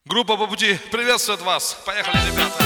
Группа «По пути» приветствует вас. Поехали, ребята.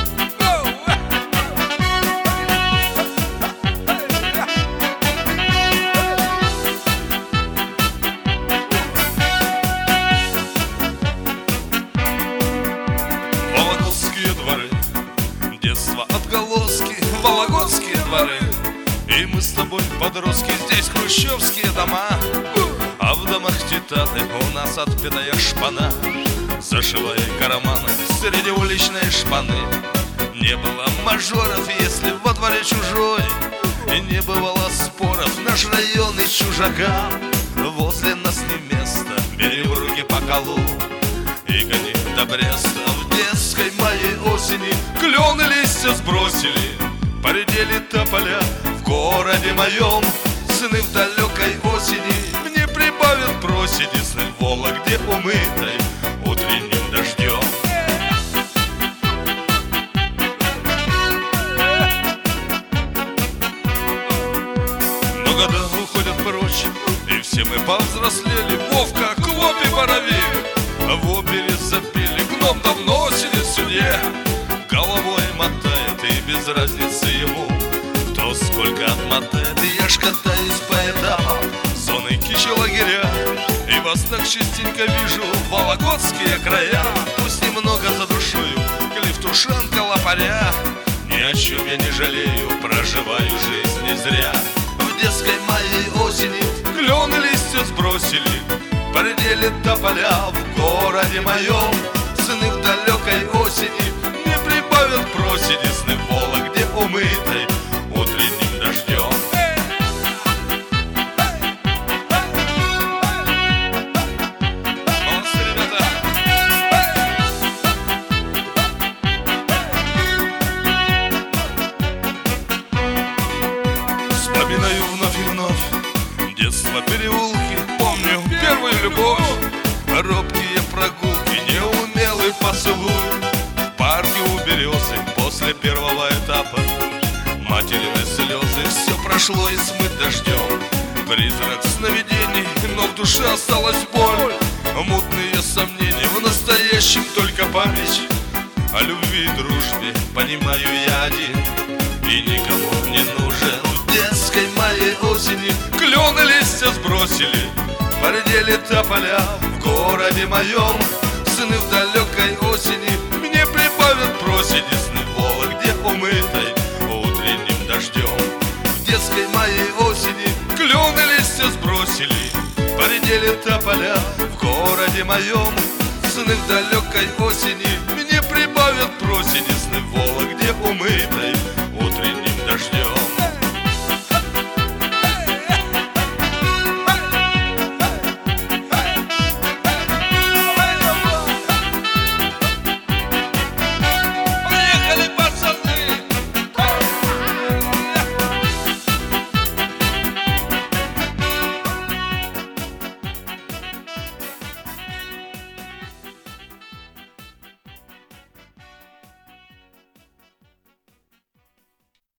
Вологодские дворы, детство отголоски, вологодские дворы. И мы с тобой, подростки, здесь хрущевские дома. А в домах титаны у нас отпетая шпана. Зашивая карманы среди уличной шпаны. Не было мажоров, если во дворе чужой. И не бывало споров, наш район из чужака. Возле нас не место, бери в руки по колу и гони до Бреста. В детской моей осени клены листья сбросили, поредели тополя в городе моем. Сны в далекой осени мне прибавят проседи, сны в Вологде умытой утренним дождем. Но года уходят прочь, и все мы повзрослели. Вовка, Клоп и Боровик в опере запели. Гном давно сидит в суде, головой мотает, и без разницы ему, кто сколько отмотает. И я ж катаюсь по этапам зоны кичи лагеря, и вас так частенько вижу, вологодские края. Пусть немного за душою, клиф, тушенка, лопаря. Ни о чем я не жалею, проживаю жизнь не зря. В детской моей осени клены листья сбросили, поредели тополя в городе моем. Сны в далекой осени мне прибавят проседи, сны в Вологде умытой утренним дождем. Вспоминаю вновь и вновь детство, переулки, помню первую любовь. Робкие прогулки, неумелый поцелуй в парке у березы после первого этапа. Материны слезы, все прошло и смыт дождем. Призрак сновидений, но в душе осталась боль. Мутные сомнения, в настоящем только память. О любви и дружбе понимаю я один, и никому не нужен. В детской моей осени клены листья сбросили, поредели тополя в городе моем. Сны в далекой осени мне прибавят проседи, сны в Вологде умытой утренним дождем. В детской моей осени клены листья сбросили, поредели тополя в городе моем. Сны в далекой осени мне прибавят проседи, сны в Вологде умытой утренним дождем.